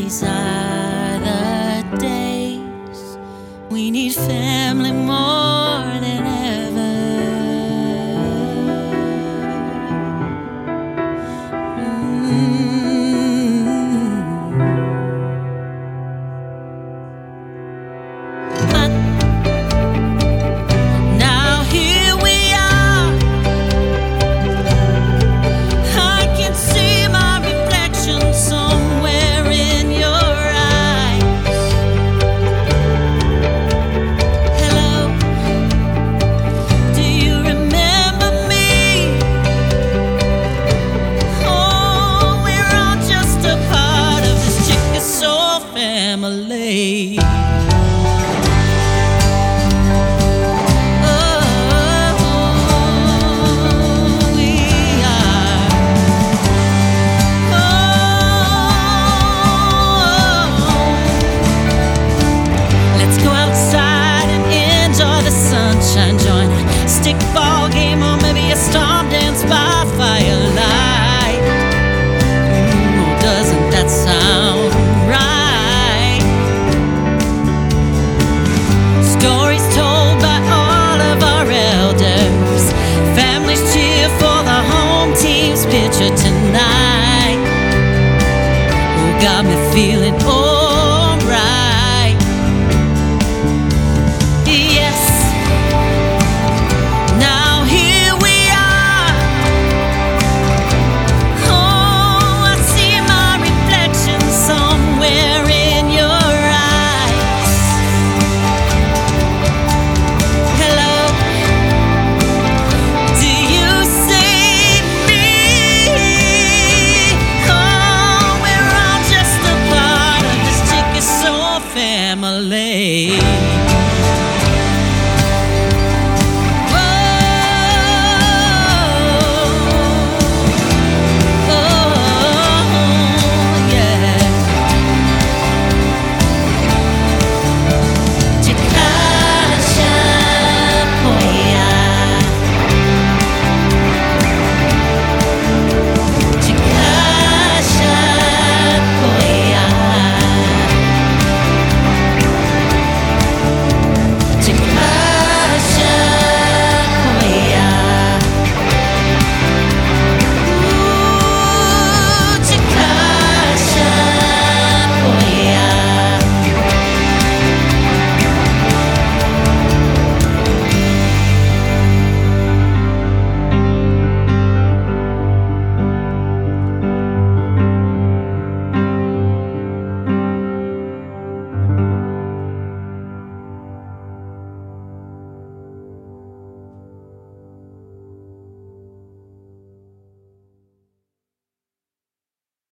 These are the days we need family more than ever. But now here we are. I can see my reflection somewhere in your eyes. Hello, do you remember me? Oh, we're all just a part of this Chickasaw family. Join a stickball game or maybe a storm dance by firelight. Doesn't that sound right? Stories told by all of our elders. Families cheer for the home team's pitcher tonight. Oh, got me feeling old.